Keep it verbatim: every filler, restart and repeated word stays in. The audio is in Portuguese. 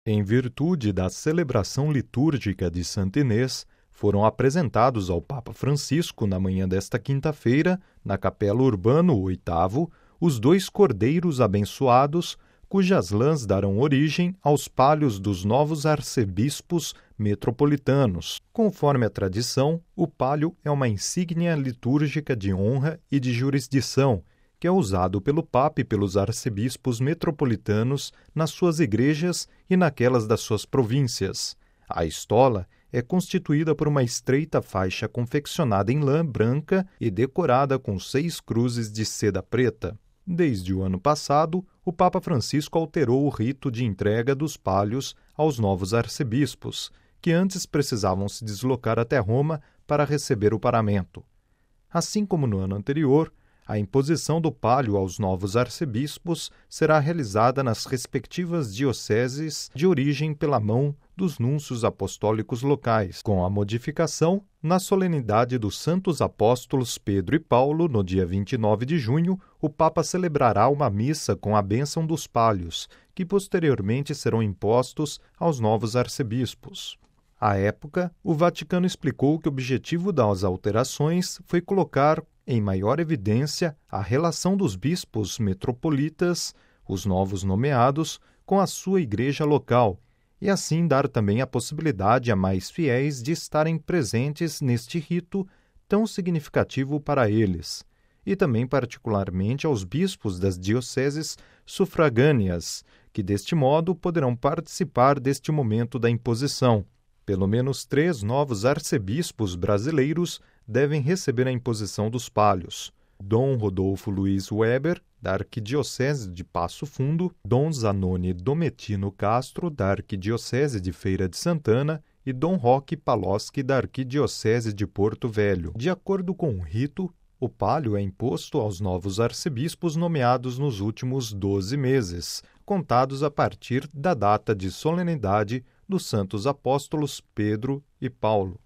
Em virtude da celebração litúrgica de Santa Inês, foram apresentados ao Papa Francisco, na manhã desta quinta-feira, na Capela Urbano oitavo, os dois cordeiros abençoados, cujas lãs darão origem aos palhos dos novos arcebispos metropolitanos. Conforme a tradição, o palio é uma insígnia litúrgica de honra e de jurisdição, que é usado pelo Papa e pelos arcebispos metropolitanos nas suas igrejas e naquelas das suas províncias. A estola é constituída por uma estreita faixa confeccionada em lã branca e decorada com seis cruzes de seda preta. Desde o ano passado, o Papa Francisco alterou o rito de entrega dos palhos aos novos arcebispos, que antes precisavam se deslocar até Roma para receber o paramento. Assim como no ano anterior, a imposição do palio aos novos arcebispos será realizada nas respectivas dioceses de origem pela mão dos núncios apostólicos locais, com a modificação, na solenidade dos santos apóstolos Pedro e Paulo, no dia vinte e nove de junho, o Papa celebrará uma missa com a bênção dos palhos, que posteriormente serão impostos aos novos arcebispos. À época, o Vaticano explicou que o objetivo das alterações foi colocar em maior evidência a relação dos bispos metropolitas, os novos nomeados, com a sua igreja local, e assim dar também a possibilidade a mais fiéis de estarem presentes neste rito tão significativo para eles, e também particularmente aos bispos das dioceses sufragâneas, que deste modo poderão participar deste momento da imposição. Pelo menos três novos arcebispos brasileiros devem receber a imposição dos palhos: Dom Rodolfo Luiz Weber, da Arquidiocese de Passo Fundo, Dom Zanoni Dometino Castro, da Arquidiocese de Feira de Santana, e Dom Roque Paloschi, da Arquidiocese de Porto Velho. De acordo com o rito, o palio é imposto aos novos arcebispos nomeados nos últimos doze meses, contados a partir da data de solenidade dos santos apóstolos Pedro e Paulo.